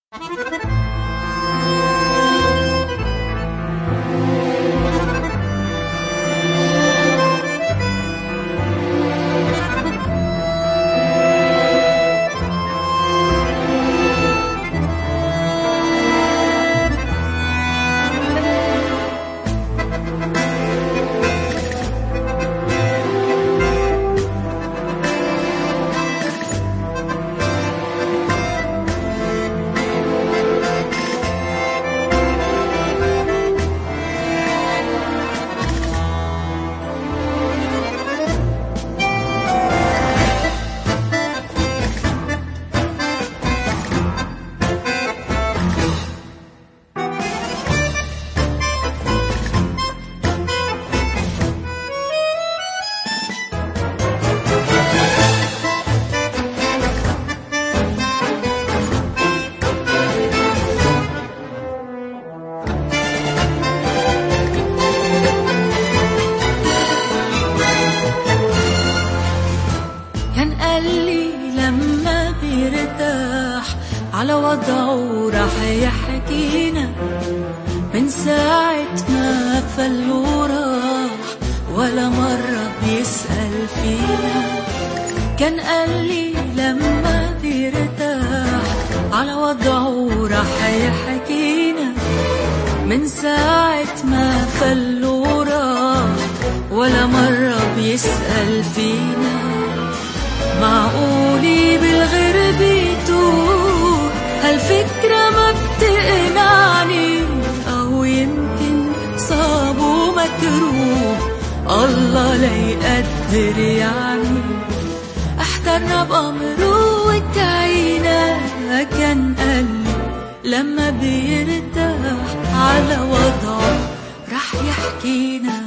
كان قالي لما بيرتاح على وضعه راح يحكينا من ساعة ما فلو راح ولا مرة بيسأل فينا. كان قالي لما بيرتاح على وضعه راح يحكينا من ساعة ما فلو راح ولا مرة بيسأل فينا. معقولي بالغرب يتوه هالفكرة ما بتقنعني، أو يمكن صابه مكروه الله لا يقدر يعني. احترنا بأمره وكعينا. كان قالي لما بيرتاح على وضعه رح يحكينا.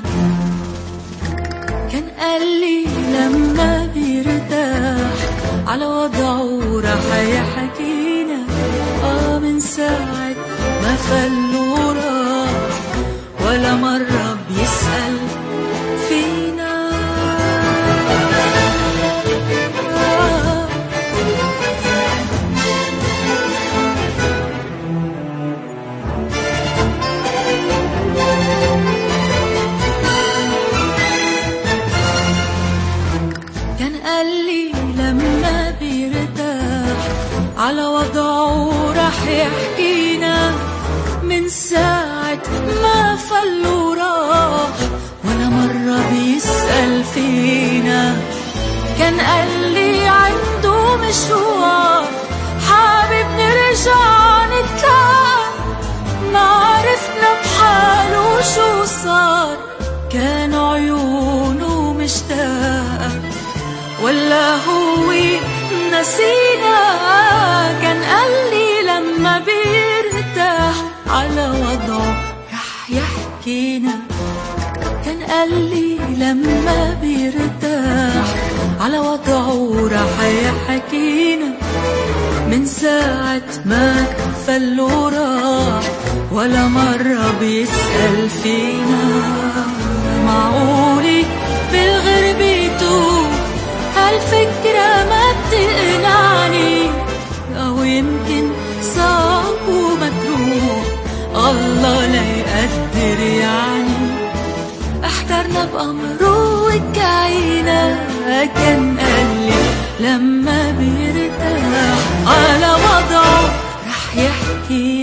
كان قالي لما بيرتاح على وضعه راح يحكينا من ساعة ما فلو راح ولا مرة بيسأل فينا. كان قالي لما بيرتاح على وضعه راح يحكينا من ساعة ما فلو راح ولا مرة بيسأل فينا. كان قالي عنده مشوار حابب نرجع نتلاقى، ما عرفنا بحاله شو صار. كان عيونه مشتاقة ولا هو نسينا. كان قالي لما بيرتاح على وضعه رح يحكينا. كان قالي لما بيرتاح على وضعه رح يحكينا من ساعة ما فلو راح ولا مرة بيسأل فينا. معقولي بالغرب يتوه هالفكرة ما بتقنعني، أو يمكن صعب ومكروه الله لا يقدر يعني. احترنا بأمره وكعينا. كان قالي لما بيرتاح على وضعه رح يحكي